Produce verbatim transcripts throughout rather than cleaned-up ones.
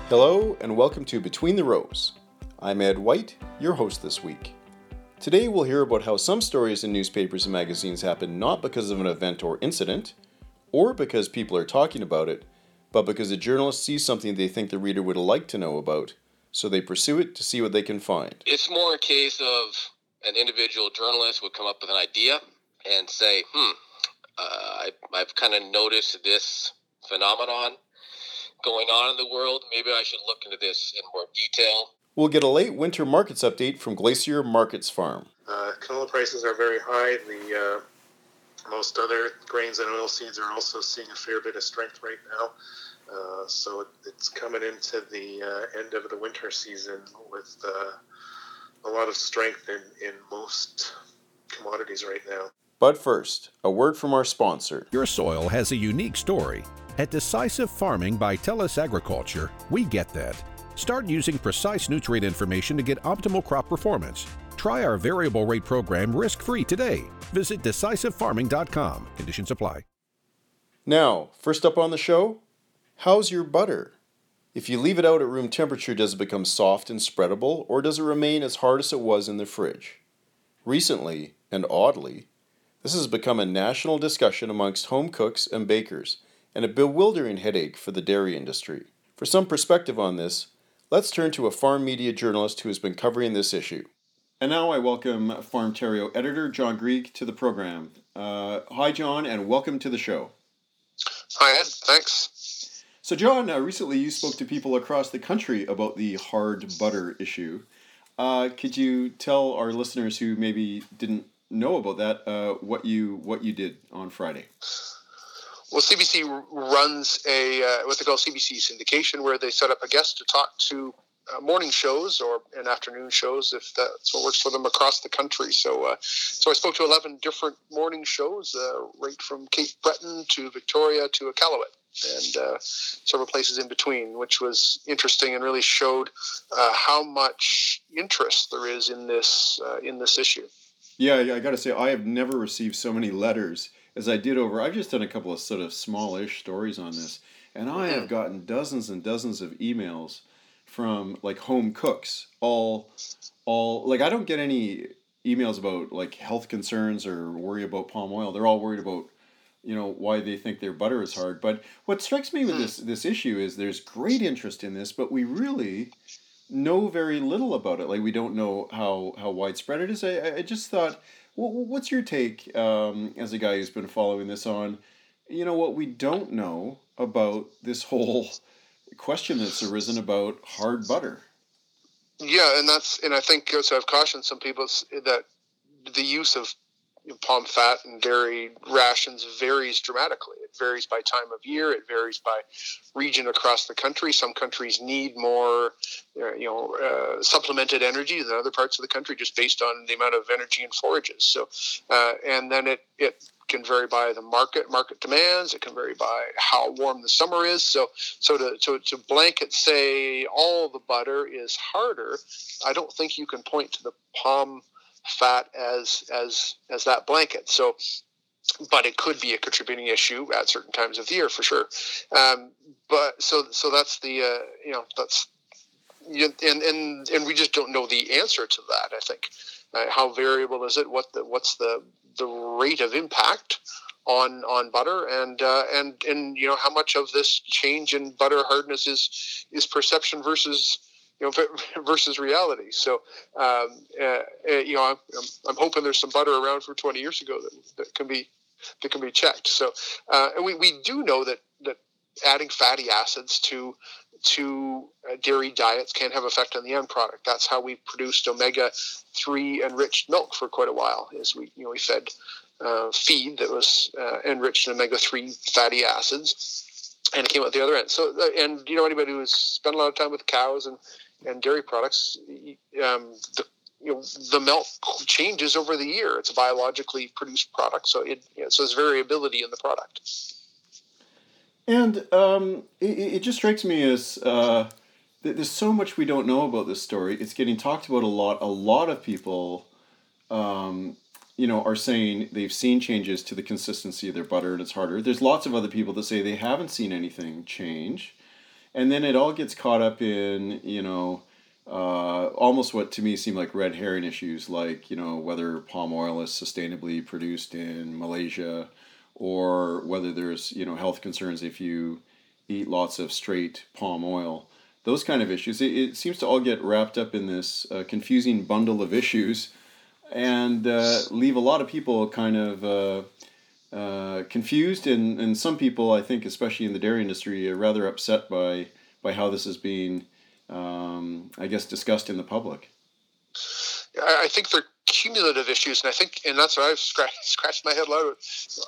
Hello and welcome to Between the Rows. I'm Ed White, your host this week. Today we'll hear about how some stories in newspapers and magazines happen not because of an event or incident, or because people are talking about it, but because a journalist sees something they think the reader would like to know about, so they pursue it to see what they can find. It's more a case of an individual journalist would come up with an idea and say, hmm, uh, I, I've kind of noticed this phenomenon going on in the world. Maybe I should look into this in more detail. We'll get a late winter markets update from Glacier Markets Farm. Uh, canola prices are very high. The uh, most other grains and oilseeds are also seeing a fair bit of strength right now. Uh, so it, it's coming into the uh, end of the winter season with uh, a lot of strength in, in most commodities right now. But first, a word from our sponsor. Your soil has a unique story. At Decisive Farming by TELUS Agriculture, we get that. Start using precise nutrient information to get optimal crop performance. Try our variable rate program risk-free today. Visit decisive farming dot com. Conditions apply. Now, first up on the show, how's your butter? If you leave it out at room temperature, does it become soft and spreadable, or does it remain as hard as it was in the fridge? Recently, and oddly, this has become a national discussion amongst home cooks and bakers, and a bewildering headache for the dairy industry. For some perspective on this, let's turn to a farm media journalist who has been covering this issue. And now I welcome Farm Terrio editor John Grieg to the program. Uh, hi, John, and welcome to the show. Hi, Ed. Thanks. So, John, uh, recently you spoke to people across the country about the hard butter issue. Uh, could you tell our listeners who maybe didn't know about that uh, what you what you did on Friday? Well, C B C runs a uh, what they call C B C syndication, where they set up a guest to talk to uh, morning shows or and afternoon shows, if that's what works for them, across the country. So, uh, so I spoke to eleven different morning shows, uh, right from Cape Breton to Victoria to Iqaluit, and uh, several places in between, which was interesting and really showed uh, how much interest there is in this uh, in this issue. Yeah, I got to say, I have never received so many letters as I did over. I've just done a couple of sort of smallish stories on this, and I have gotten dozens and dozens of emails from like home cooks. All, all like I don't get any emails about like health concerns or worry about palm oil. They're all worried about, you know, why they think their butter is hard. But what strikes me with this this issue is there's great interest in this, but we really know very little about it. Like we don't know how, how widespread it is. I, I just thought, well, what's your take um, as a guy who's been following this on, you know, what we don't know about this whole question that's arisen about hard butter? Yeah, and that's and I think so. I've cautioned some people that the use of palm fat and dairy rations varies dramatically. It varies by time of year. It varies by region across the country. Some countries need more, you know, uh, supplemented energy than other parts of the country, just based on the amount of energy in forages. So, uh, and then it it can vary by the market market demands. It can vary by how warm the summer is. So, so to to, to blanket say all the butter is harder, I don't think you can point to the palm fat as as as that blanket. So, but it could be a contributing issue at certain times of the year for sure. Um, but so so that's the uh, you know that's and and and we just don't know the answer to that. I think uh, how variable is it? What the what's the the rate of impact on on butter, and uh, and and you know how much of this change in butter hardness is is perception versus you know, versus reality. So, um, uh, you know, I'm, I'm hoping there's some butter around from twenty years ago that, that can be that can be checked. So, uh, and we, we do know that that adding fatty acids to to uh, dairy diets can have effect on the end product. That's how we produced omega three enriched milk for quite a while. Is we you know we fed uh, feed that was uh, enriched in omega three fatty acids, and it came out the other end. So, uh, and you know anybody who's spent a lot of time with cows and and dairy products, um, the you know the milk changes over the year. It's a biologically produced product, so it you know, so there's variability in the product. And um, it, it just strikes me as uh, that there's so much we don't know about this story. It's getting talked about a lot. A lot of people, um, you know, are saying they've seen changes to the consistency of their butter and it's harder. There's lots of other people that say they haven't seen anything change. and then it all gets caught up in, you know, uh, almost what to me seem like red herring issues, like, you know, whether palm oil is sustainably produced in Malaysia, or whether there's, you know, health concerns if you eat lots of straight palm oil. Those kind of issues. It, it seems to all get wrapped up in this uh, confusing bundle of issues, and uh, leave a lot of people kind of uh, uh, confused, and, and some people, I think, especially in the dairy industry, are rather upset by by how this is being, um, I guess, discussed in the public. I, I think they're cumulative issues, and I think, and that's what I've scratched, scratched my head loud.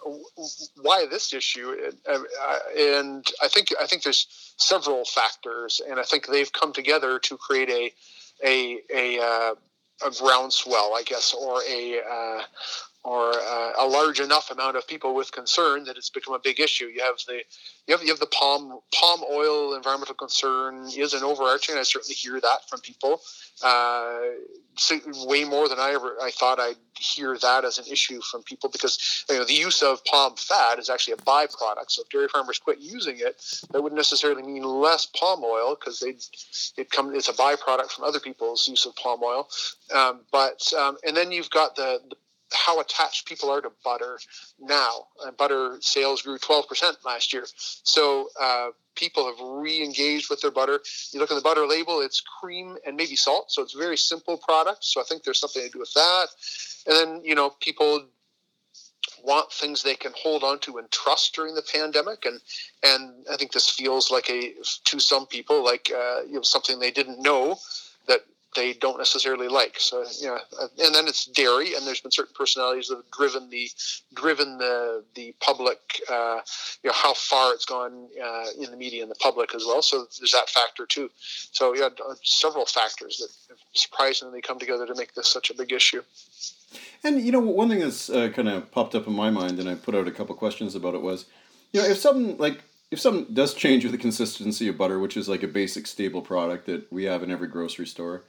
Why this issue? And, and I think I think there's several factors, and I think they've come together to create a a a uh, a groundswell, I guess, or a uh, or uh, a large enough amount of people with concern that it's become a big issue. You have the you have you have the palm palm oil environmental concern is an overarching. I certainly hear that from people. Uh, way more than I ever I thought I'd hear that as an issue from people, because, you know, the use of palm fat is actually a byproduct. So if dairy farmers quit using it, that wouldn't necessarily mean less palm oil, because they it come it's a byproduct from other people's use of palm oil. Um, but um, and then you've got the, the how attached people are to butter now. Uh, butter sales grew twelve percent last year. So uh, people have re-engaged with their butter. You look at the butter label, it's cream and maybe salt. So it's a very simple product. So I think there's something to do with that. And then, you know, people want things they can hold on to and trust during the pandemic. And, and I think this feels like a, to some people, like, uh, you know, something they didn't know that they don't necessarily like. So, you know, and then it's dairy, and there's been certain personalities that have driven the driven the the public, uh, you know, how far it's gone uh, in the media and the public as well. So there's that factor too. So yeah, several factors that have surprisingly come together to make this such a big issue. And, you know, one thing that's uh, kind of popped up in my mind, and I put out a couple questions about it, was, you know, if something like if something does change with the consistency of butter, which is like a basic staple product that we have in every grocery store,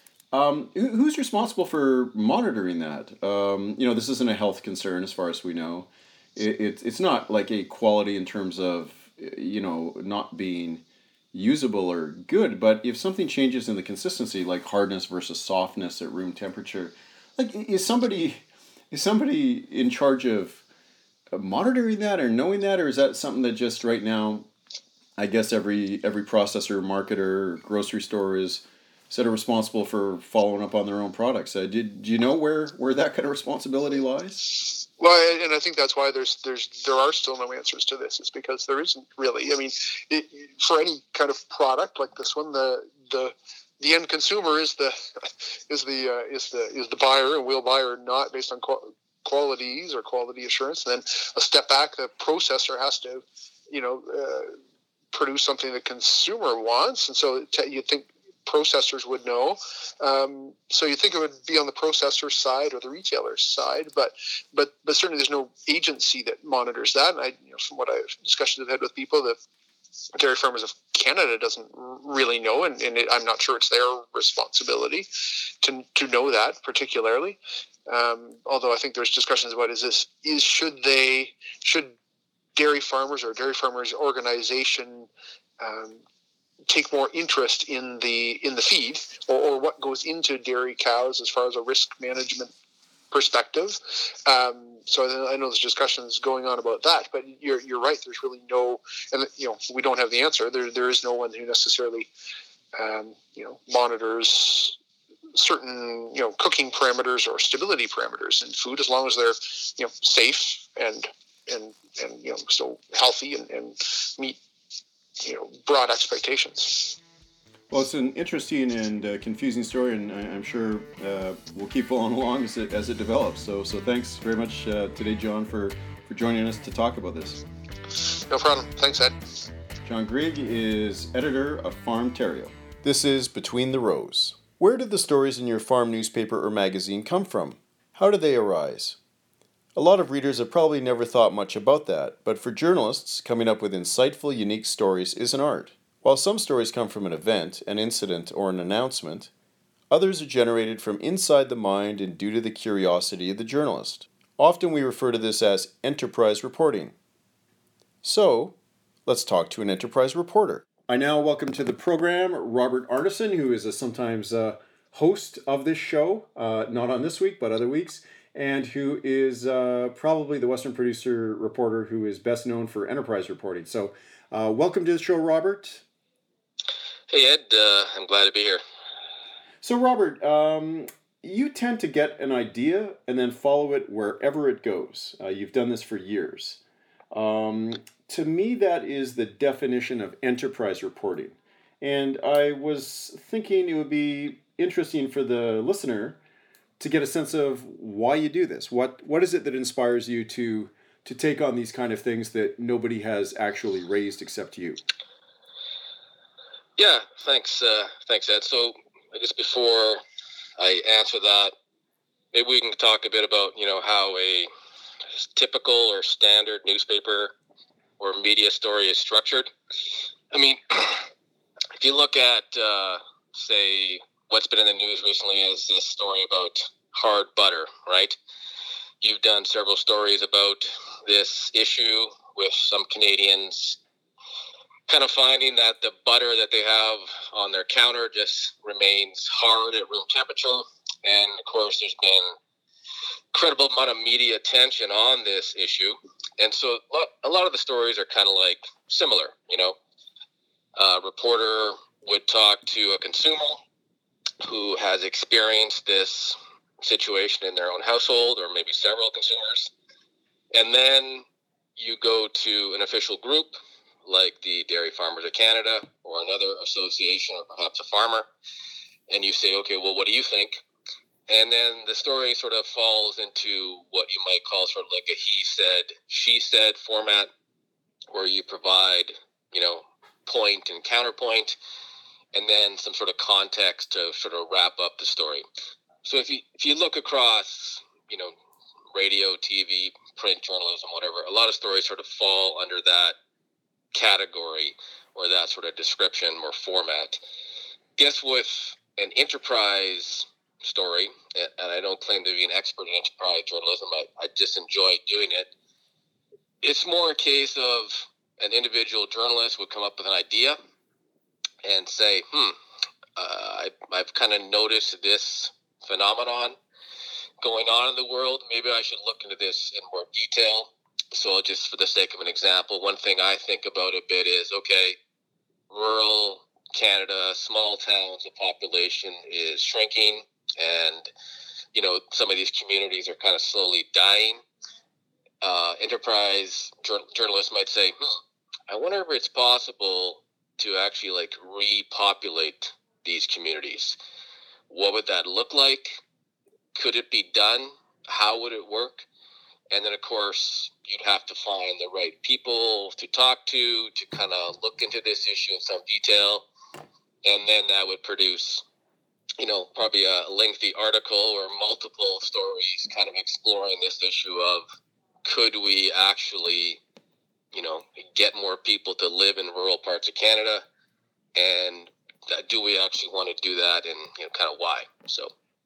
Um, who's responsible for monitoring that? Um, you know, this isn't a health concern as far as we know. It, it, it's not like a quality in terms of, you know, not being usable or good, but if something changes in the consistency, like hardness versus softness at room temperature, like is somebody is somebody in charge of monitoring that or knowing that, or is that something that just right now, I guess every every processor, marketer, grocery store is sort of responsible for following up on their own products? Uh, did do you know where, where that kind of responsibility lies? Well, and I think that's why there's there's there are still no answers to this. It's because there isn't really. I mean, it, for any kind of product like this one, the the the end consumer is the is the uh, is the is the buyer, and will buy or not based on qual- qualities or quality assurance. And then a step back, the processor has to, you know, uh, produce something the consumer wants, and so t- you think processors would know. Um, so you think it would be on the processor side or the retailer's side, but but but certainly there's no agency that monitors that. And I, you know, from what I've discussions I've had with people, the Dairy Farmers of Canada doesn't really know, and, and it, I'm not sure it's their responsibility to to know that particularly. Um, although I think there's discussions about is this is should they should dairy farmers or dairy farmers organization um, take more interest in the in the feed or, or what goes into dairy cows as far as a risk management perspective. Um, so I know there's discussions going on about that, but you're you're right. There's really no, and you know, we don't have the answer. There there is no one who necessarily um, you know monitors certain you know cooking parameters or stability parameters in food, as long as they're you know safe and and and you know still healthy and, and meet you know broad expectations. Well, it's an interesting and uh, confusing story, and I, I'm sure uh, we'll keep following along as it as it develops. So, so thanks very much uh, today, John, for, for joining us to talk about this. No problem. Thanks, Ed. John Grieg is editor of Farmtario. This is Between the Rows. Where did the stories in your farm newspaper or magazine come from? How did they arise? A lot of readers have probably never thought much about that, but for journalists, coming up with insightful, unique stories is an art. While some stories come from an event, an incident, or an announcement, others are generated from inside the mind and due to the curiosity of the journalist. Often we refer to this as enterprise reporting. So, let's talk to an enterprise reporter. I now welcome to the program Robert Arneson, who is a sometimes uh, host of this show, uh, not on this week, but other weeks, and who is uh, probably the Western producer reporter who is best known for enterprise reporting. So uh, welcome to the show, Robert. Hey, Ed. Uh, I'm glad to be here. So, Robert, um, you tend to get an idea and then follow it wherever it goes. Uh, you've done this for years. Um, to me, that is the definition of enterprise reporting. And I was thinking it would be interesting for the listener to get a sense of why you do this. What what is it that inspires you to to take on these kind of things that nobody has actually raised except you? Yeah, thanks, uh, thanks, Ed. So I guess before I answer that, maybe we can talk a bit about, you know, how a typical or standard newspaper or media story is structured. I mean, if you look at, uh, say, what's been in the news recently is this story about hard butter, right? You've done several stories about this issue with some Canadians kind of finding that the butter that they have on their counter just remains hard at room temperature. And of course, there's been incredible amount of media attention on this issue. And so a lot of the stories are kind of like similar, you know. A reporter would talk to a consumer who has experienced this situation in their own household, or maybe several consumers. And then you go to an official group like the Dairy Farmers of Canada or another association or perhaps a farmer, and you say, okay, well, what do you think? And then the story sort of falls into what you might call sort of like a he said, she said format, where you provide, you know, point and counterpoint, and then some sort of context to sort of wrap up the story. So if you if you look across, you know, radio, T V, print journalism, whatever, a lot of stories sort of fall under that category or that sort of description or format. Guess with an enterprise story, and I don't claim to be an expert in enterprise journalism, I, I just enjoy doing it. It's more a case of an individual journalist would come up with an idea and say, hmm, uh, I, I've kind of noticed this phenomenon going on in the world. Maybe I should look into this in more detail. So just for the sake of an example, one thing I think about a bit is, okay, rural Canada, small towns, the population is shrinking, and, you know, some of these communities are kind of slowly dying. Uh, enterprise jur- journalists might say, hmm, I wonder if it's possible to actually, like, repopulate these communities. What would that look like? Could it be done? How would it work? And then, of course, you'd have to find the right people to talk to, to kind of look into this issue in some detail. And then that would produce, you know, probably a lengthy article or multiple stories kind of exploring this issue of, could we actually, you know, get more people to live in rural parts of Canada? And do we actually want to do that, and, you know, kind of why? So.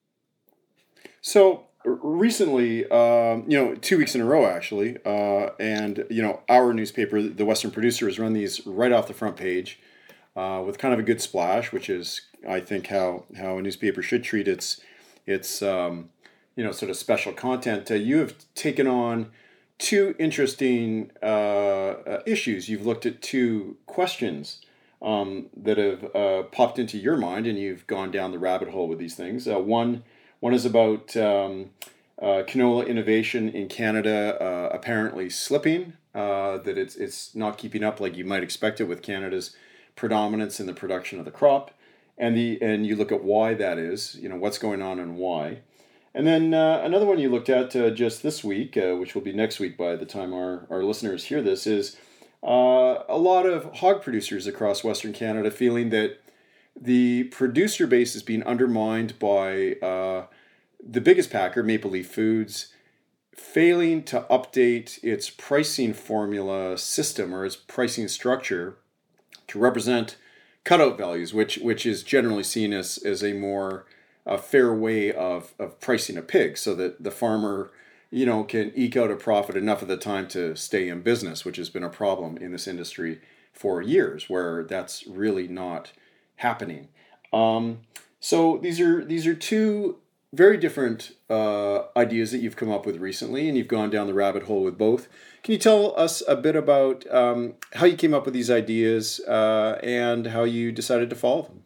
So recently, um, you know, two weeks in a row, actually, uh, and, you know, our newspaper, the Western Producer, has run these right off the front page uh, with kind of a good splash, which is, I think, how, how a newspaper should treat its, its um, you know, sort of special content. Uh, you have taken on two interesting uh, uh, issues. You've looked at two questions um, that have uh, popped into your mind, and you've gone down the rabbit hole with these things. Uh, one One is about um, uh, canola innovation in Canada uh, apparently slipping, uh, that it's it's not keeping up like you might expect it with Canada's predominance in the production of the crop, and the and you look at why that is, you know, what's going on and why. And then uh, another one you looked at uh, just this week, uh, which will be next week by the time our, our listeners hear this, is uh, a lot of hog producers across Western Canada feeling that the producer base is being undermined by uh, the biggest packer, Maple Leaf Foods, failing to update its pricing formula system or its pricing structure to represent cutout values, which which is generally seen as, as a more uh, fair way of, of pricing a pig, so that the farmer, you know, can eke out a profit enough of the time to stay in business, which has been a problem in this industry for years, where that's really not happening. Um, so these are these are two very different uh, ideas that you've come up with recently, and you've gone down the rabbit hole with both. Can you tell us a bit about um, how you came up with these ideas uh, and how you decided to follow them?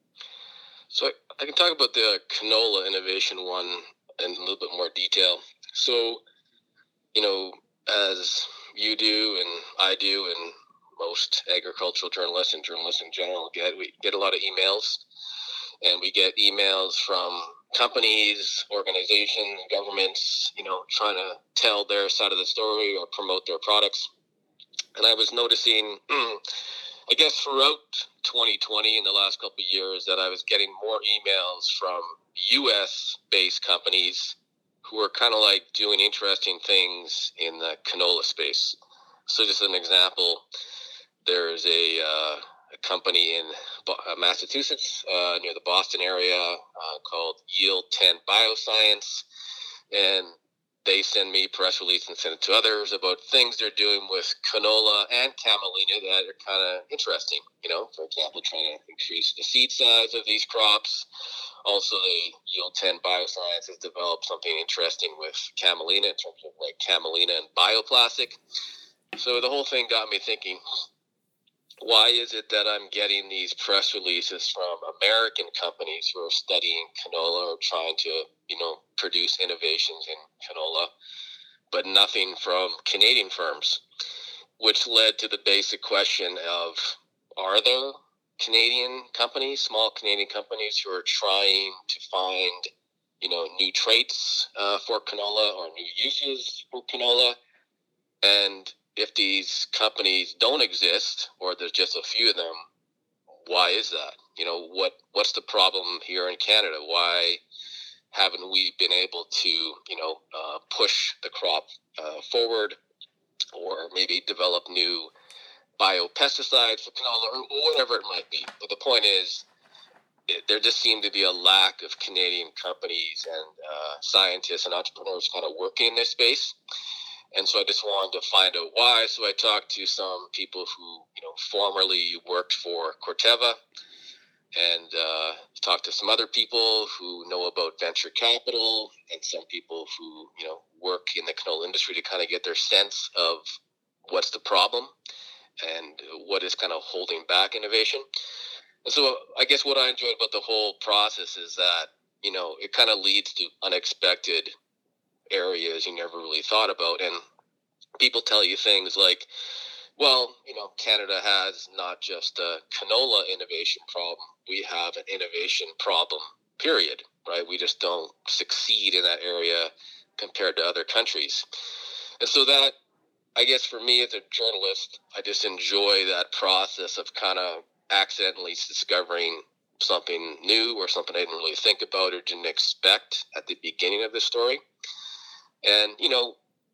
So I, I can talk about the canola innovation one in a little bit more detail. So, you know, as you do and I do and most agricultural journalists and journalists in general get, we get a lot of emails, and we get emails from companies, organizations, governments, you know, trying to tell their side of the story or promote their products. And I was noticing, I guess throughout twenty twenty, in the last couple of years, that I was getting more emails from U S-based companies who were kind of like doing interesting things in the canola space. So just an example, there's a, uh, a company in Massachusetts, uh, near the Boston area, uh, called Yield ten Bioscience, and they send me press release and send it to others about things they're doing with canola and camelina that are kind of interesting. You know, for example, trying to increase the seed size of these crops. Also, the Yield ten Bioscience has developed something interesting with camelina in terms of like camelina and bioplastic. So the whole thing got me thinking, why is it that I'm getting these press releases from American companies who are studying canola or trying to, you know, produce innovations in canola, but nothing from Canadian firms? Which led to the basic question of, are there Canadian companies, small Canadian companies, who are trying to find, you know, new traits uh, for canola or new uses for canola? And if these companies don't exist, or there's just a few of them, why is that? You know, what what's the problem here in Canada? Why haven't we been able to, you know, uh, push the crop uh, forward, or maybe develop new biopesticides for canola, or whatever it might be? But the point is, it, there just seemed to be a lack of Canadian companies and uh, scientists and entrepreneurs kind of working in this space. And so I just wanted to find out why. So I talked to some people who, you know, formerly worked for Corteva, and uh, talked to some other people who know about venture capital, and some people who, you know, work in the canola industry to kind of get their sense of what's the problem and what is kind of holding back innovation. And so I guess what I enjoyed about the whole process is that, you know, it kind of leads to unexpected areas you never really thought about. And people tell you things like, well, you know, Canada has not just a canola innovation problem, we have an innovation problem, period, right? We just don't succeed in that area compared to other countries. And so that, I guess for me as a journalist, I just enjoy that process of kind of accidentally discovering something new or something I didn't really think about or didn't expect at the beginning of the story. And, you know,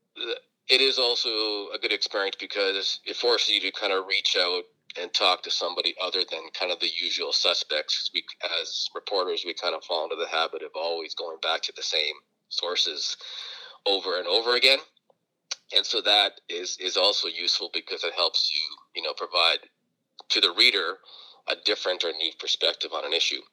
it is also a good experience because it forces you to kind of reach out and talk to somebody other than kind of the usual suspects. We, as reporters, we kind of fall into the habit of always going back to the same sources over and over again. And so that is, is also useful because it helps you, you know, provide to the reader a different or new perspective on an issue.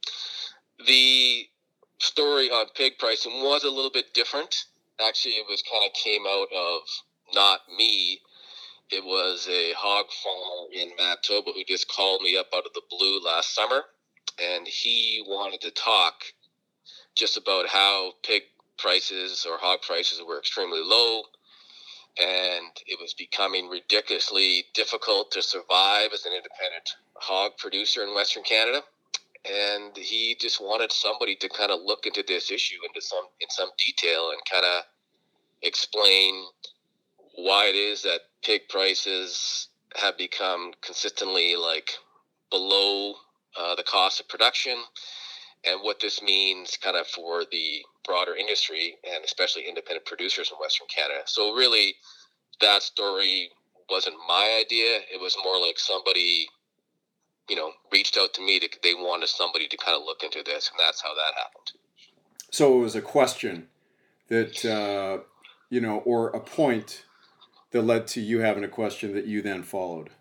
The story on pig pricing was a little bit different. Actually, it was kind of came out of not me. It was a hog farmer in Manitoba who just called me up out of the blue last summer, and he wanted to talk just about how pig prices or hog prices were extremely low, and it was becoming ridiculously difficult to survive as an independent hog producer in Western Canada. And he just wanted somebody to kind of look into this issue into some in some detail and kind of explain why it is that pig prices have become consistently like below uh, the cost of production, and what this means kind of for the broader industry and especially independent producers in Western Canada. So really, that story wasn't my idea. It was more like somebody, you know, reached out to me. To, they wanted somebody to kind of look into this, and that's how that happened. So it was a question that, uh, you know, or a point that led to you having a question that you then followed.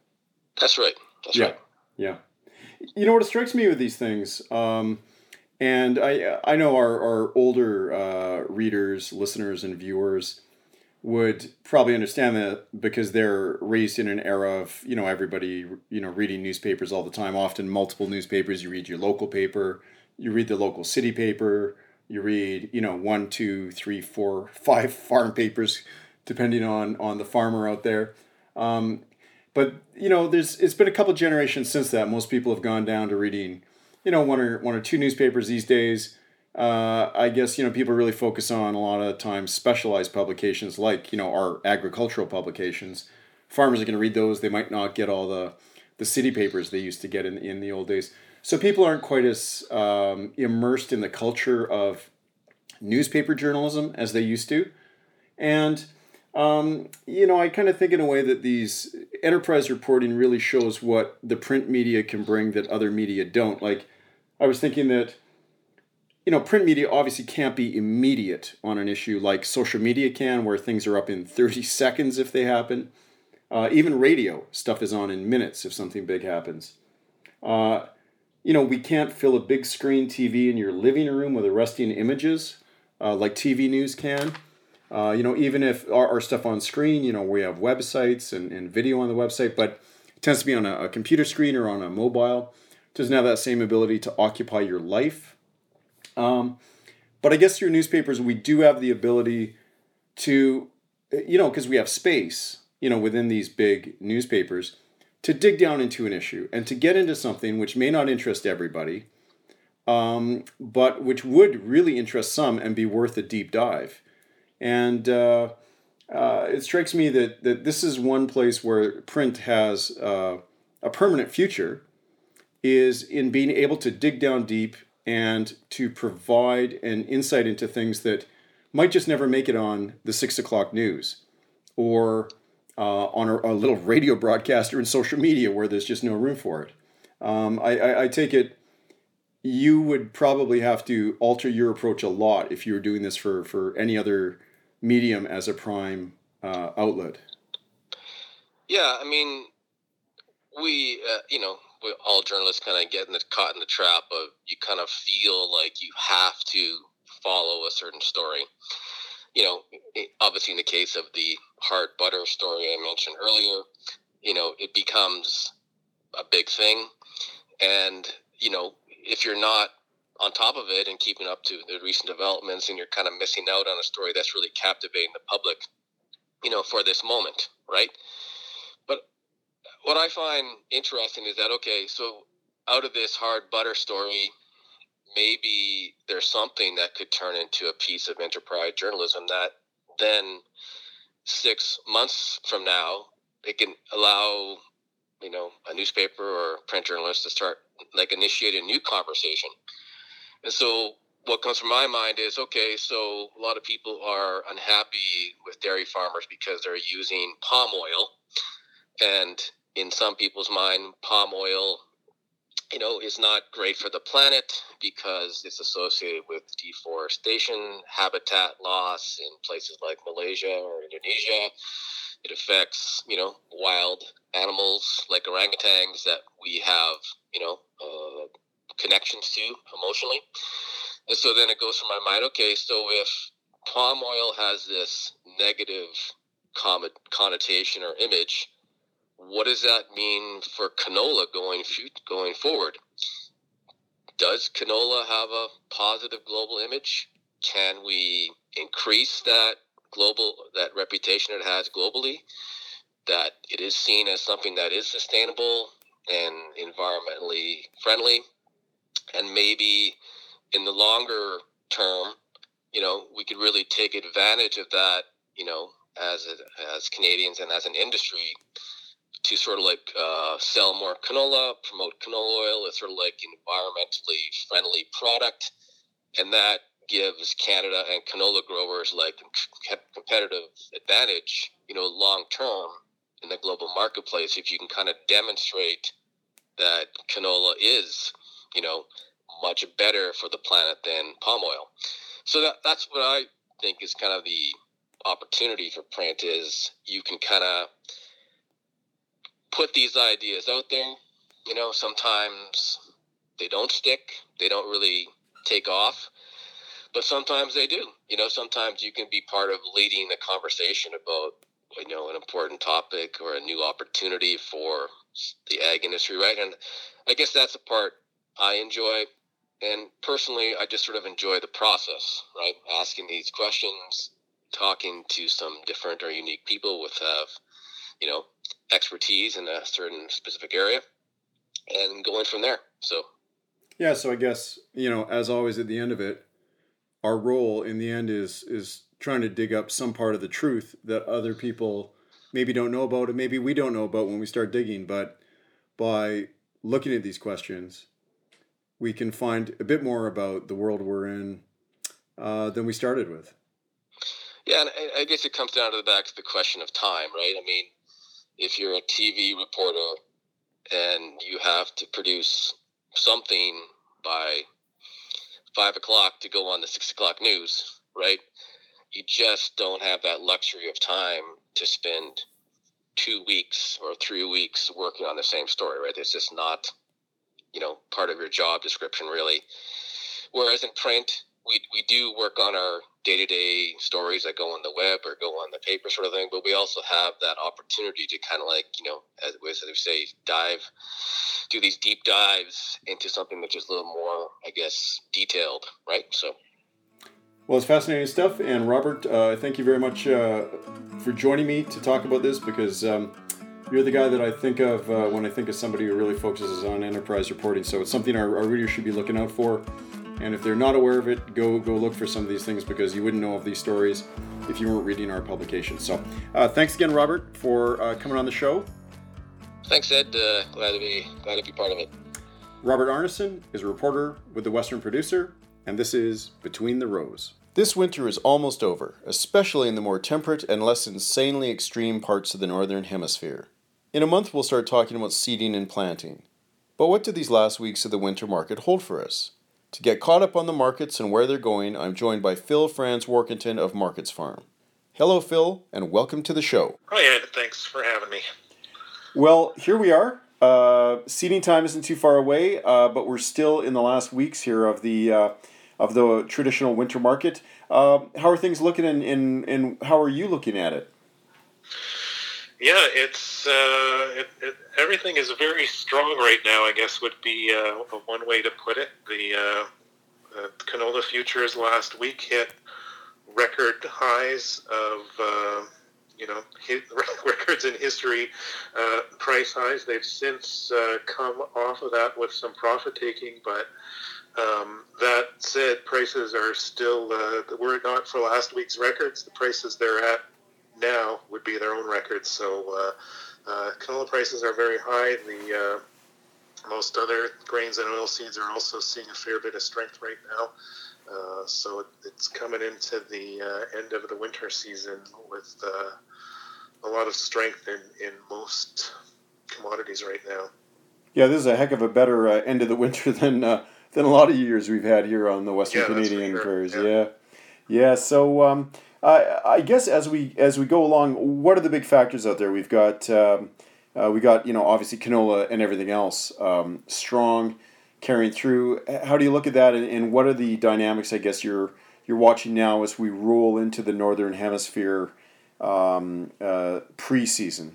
That's right. That's yeah. right. Yeah. You know what strikes me with these things, um, and I I know our, our older uh, readers, listeners, and viewers would probably understand that because they're raised in an era of, you know, everybody, you know, reading newspapers all the time, often multiple newspapers. You read your local paper, you read the local city paper, you read, you know, one, two, three, four, five farm papers, depending on, on the farmer out there. Um, but, you know, there's it's been a couple generations since that. Most people have gone down to reading, you know, one or one or two newspapers these days. Uh, I guess, you know, people really focus on a lot of times specialized publications like, you know, our agricultural publications. Farmers are going to read those. They might not get all the, the city papers they used to get in, in the old days. So people aren't quite as um, immersed in the culture of newspaper journalism as they used to. And, um, you know, I kind of think in a way that these enterprise reporting really shows what the print media can bring that other media don't. Like, I was thinking that, you know, print media obviously can't be immediate on an issue like social media can, where things are up in thirty seconds if they happen. Uh, even radio stuff is on in minutes if something big happens. Uh, you know, we can't fill a big screen T V in your living room with arresting images uh, like T V news can. Uh, you know, even if our, our stuff on screen, you know, we have websites and, and video on the website, but it tends to be on a, a computer screen or on a mobile. It doesn't have that same ability to occupy your life. Um, but I guess through newspapers, we do have the ability to, you know, because we have space, you know, within these big newspapers, to dig down into an issue and to get into something which may not interest everybody, um, but which would really interest some and be worth a deep dive. And uh, uh, it strikes me that, that this is one place where print has uh, a permanent future, is in being able to dig down deep and to provide an insight into things that might just never make it on the six o'clock news or uh, on a, a little radio broadcaster in social media where there's just no room for it. Um, I, I, I take it you would probably have to alter your approach a lot if you were doing this for, for any other medium as a prime uh, outlet. Yeah, I mean, we, uh, you know, we, all journalists kind of get in the, caught in the trap of you kind of feel like you have to follow a certain story. You know, it, obviously in the case of the hard butter story I mentioned earlier, you know, it becomes a big thing. And, you know, if you're not on top of it and keeping up to the recent developments and you're kind of missing out on a story that's really captivating the public, you know, for this moment, right? But what I find interesting is that, okay, so out of this hard butter story, maybe there's something that could turn into a piece of enterprise journalism that then six months from now, it can allow, you know, a newspaper or print journalist to start like initiate a new conversation. And so what comes from my mind is, okay, so a lot of people are unhappy with dairy farmers because they're using palm oil. And in some people's mind, palm oil, you know, is not great for the planet because it's associated with deforestation, habitat loss in places like Malaysia or Indonesia. It affects, you know, wild animals like orangutans that we have, you know, uh, connections to emotionally. And so then it goes from my mind, okay, so if palm oil has this negative connotation or image, what does that mean for canola going going forward? Does canola have a positive global image? Can we increase that global that reputation it has globally, that it is seen as something that is sustainable and environmentally friendly? And maybe in the longer term, you know, we could really take advantage of that, you know, as a, as Canadians and as an industry, to sort of like uh, sell more canola, promote canola oil as sort of like an environmentally friendly product. And that gives Canada and canola growers like competitive advantage, you know, long term in the global marketplace, if you can kind of demonstrate that canola is, you know, much better for the planet than palm oil. So that that's what I think is kind of the opportunity for print, is you can kind of put these ideas out there. You know, sometimes they don't stick. They don't really take off. But sometimes they do. You know, sometimes you can be part of leading a conversation about, you know, an important topic or a new opportunity for the ag industry, right? And I guess that's the part I enjoy. And personally, I just sort of enjoy the process, right? Asking these questions, talking to some different or unique people with have, you know, expertise in a certain specific area, and going from there. So, yeah. So I guess, you know, as always, at the end of it, our role in the end is is trying to dig up some part of the truth that other people maybe don't know about, and maybe we don't know about when we start digging. But by looking at these questions, we can find a bit more about the world we're in uh, than we started with. Yeah, and I guess it comes down to the back to the question of time, right? I mean, if you're a T V reporter and you have to produce something by five o'clock to go on the six o'clock news, right? You just don't have that luxury of time to spend two weeks or three weeks working on the same story, right? It's just not, you know, part of your job description, really. Whereas in print, we we do work on our day-to-day stories that go on the web or go on the paper sort of thing, but we also have that opportunity to kind of like, you know, as, as they say, dive, do these deep dives into something which is a little more, I guess, detailed, right? So. Well, it's fascinating stuff. And Robert, uh, thank you very much uh, for joining me to talk about this, because um, you're the guy that I think of uh, when I think of somebody who really focuses on enterprise reporting. So it's something our, our readers should be looking out for. And if they're not aware of it, go go look for some of these things, because you wouldn't know of these stories if you weren't reading our publication. So uh, thanks again, Robert, for uh, coming on the show. Thanks, Ed. Uh, glad to be glad to be part of it. Robert Arneson is a reporter with the Western Producer, and this is Between the Rows. This winter is almost over, especially in the more temperate and less insanely extreme parts of the Northern Hemisphere. In a month, we'll start talking about seeding and planting. But what do these last weeks of the winter market hold for us? To get caught up on the markets and where they're going, I'm joined by Phil Franz Workington of Markets Farm. Hello, Phil, and welcome to the show. Hi, Ed. Thanks for having me. Well, here we are. Uh, seeding time isn't too far away, uh, but we're still in the last weeks here of the uh, of the traditional winter market. Uh, how are things looking, and, and, and how are you looking at it? Yeah, it's uh, it, it, everything is very strong right now, I guess would be uh, one way to put it. The uh, uh, canola futures last week hit record highs of, uh, you know, hit records in history, uh, price highs. They've since uh, come off of that with some profit taking, but um, that said, prices are still, uh, were it not for last week's records, the prices they're at now would be their own records. So uh, uh, canola prices are very high. The uh, most other grains and oilseeds are also seeing a fair bit of strength right now. Uh, so it, it's coming into the uh, end of the winter season with uh, a lot of strength in, in most commodities right now. Yeah, this is a heck of a better uh, end of the winter than uh, than a lot of years we've had here on the Western yeah, Canadian sure. prairies. Yeah, yeah, yeah. So um, I, I guess as we as we go along, what are the big factors out there? We've got um, uh, we got you know obviously canola and everything else um, strong, carrying through. How do you look at that, and, and what are the dynamics? I guess you're you're watching now as we roll into the Northern Hemisphere um, uh, pre-season.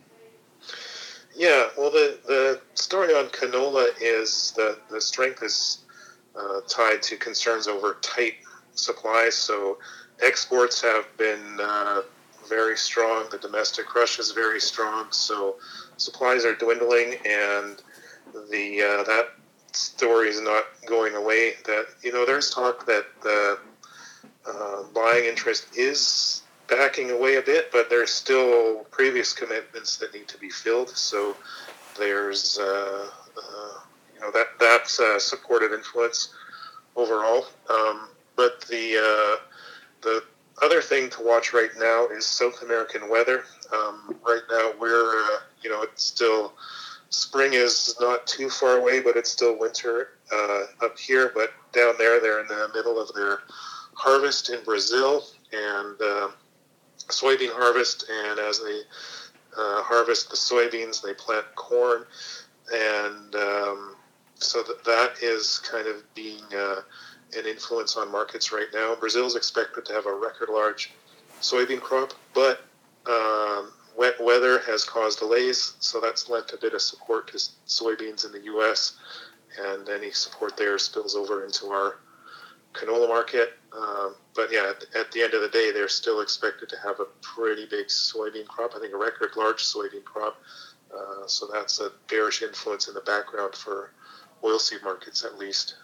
Yeah, well, the, the story on canola is that the strength is uh, tied to concerns over tight supplies. So exports have been uh, very strong. The domestic crush is very strong. So supplies are dwindling, and the uh, that story is not going away. That you know, there's talk that the uh, buying interest is backing away a bit, but there's still previous commitments that need to be filled. So there's, uh, uh, you know, that that's a supportive influence overall. Um, but the uh, the other thing to watch right now is South American weather. Um, right now, we're, uh, you know, it's still spring is not too far away, but it's still winter uh, up here. But down there, they're in the middle of their harvest in Brazil, and uh, soybean harvest, and as they uh, harvest the soybeans, they plant corn, and um, so that, that is kind of being uh, an influence on markets right now. Brazil is expected to have a record large soybean crop, but um, wet weather has caused delays, so that's lent a bit of support to soybeans in the U S, and any support there spills over into our canola market. Um, but yeah, at, at the end of the day, they're still expected to have a pretty big soybean crop. I think a record large soybean crop. Uh, so that's a bearish influence in the background for oilseed markets, at least.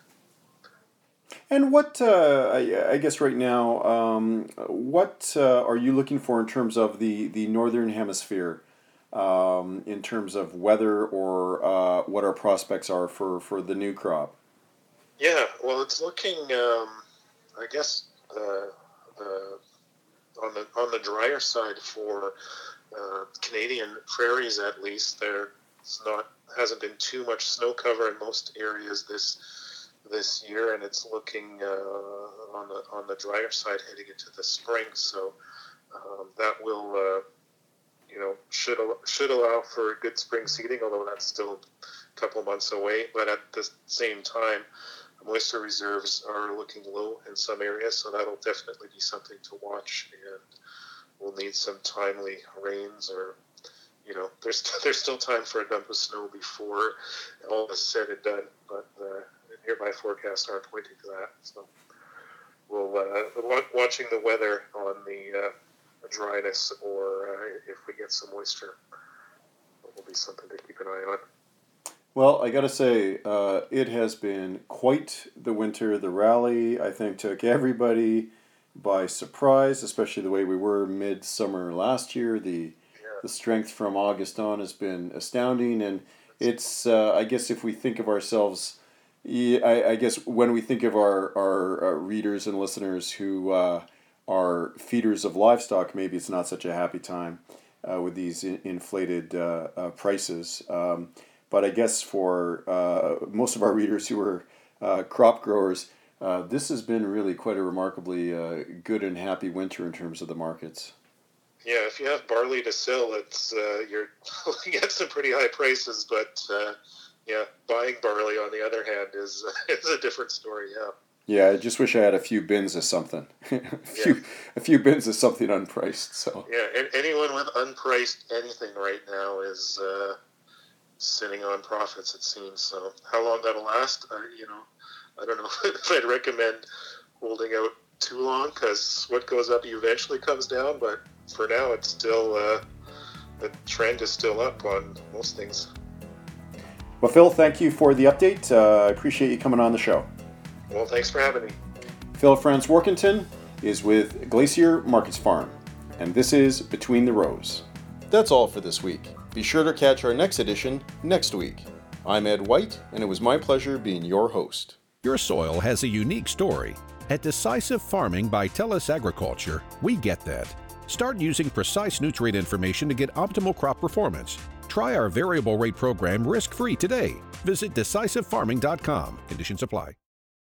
And what, uh, I, I guess right now, um, what uh, are you looking for in terms of the, the Northern Hemisphere, um, in terms of weather, or uh, what our prospects are for, for the new crop? Yeah, well, it's looking, um, I guess, uh, uh, on the on the drier side for uh, Canadian prairies, at least. There's not hasn't been too much snow cover in most areas this this year, and it's looking uh, on the on the drier side heading into the spring. So um, that will, uh, you know, should should allow for good spring seeding, although that's still a couple months away. But at the same time, moisture reserves are looking low in some areas, so that'll definitely be something to watch, and we'll need some timely rains, or, you know, there's there's still time for a dump of snow before all is said and done, but uh, nearby forecasts aren't pointing to that. So we'll uh, watching the weather on the uh, dryness, or uh, if we get some moisture, will be something to keep an eye on. Well, I got to say, uh, it has been quite the winter. The rally, I think, took everybody by surprise, especially the way we were midsummer last year. The yeah. the strength from August on has been astounding, and it's, uh, I guess, if we think of ourselves, yeah, I, I guess when we think of our, our, our readers and listeners who uh, are feeders of livestock, maybe it's not such a happy time uh, with these in- inflated uh, uh, prices. Um, But I guess for uh, most of our readers who are uh, crop growers, uh, this has been really quite a remarkably uh, good and happy winter in terms of the markets. Yeah, if you have barley to sell, it's uh, you're looking at some pretty high prices. But uh, yeah, buying barley on the other hand is is a different story. Yeah. Yeah, I just wish I had a few bins of something, a few yeah. a few bins of something unpriced. So yeah, and anyone with unpriced anything right now is. Uh, sitting on profits, it seems. So how long that'll last, I, you know, I don't know if I'd recommend holding out too long, because what goes up eventually comes down. But for now, it's still uh, the trend is still up on most things. Well, Phil, thank you for the update. Uh, I appreciate you coming on the show. Well, thanks for having me. Phil Franz Workington is with Glacier Markets Farm, and this is Between the Rows. That's all for this week. Be sure to catch our next edition next week. I'm Ed White, and it was my pleasure being your host. Your soil has a unique story. At Decisive Farming by TELUS Agriculture, we get that. Start using precise nutrient information to get optimal crop performance. Try our variable rate program risk-free today. Visit decisive farming dot com. Conditions apply.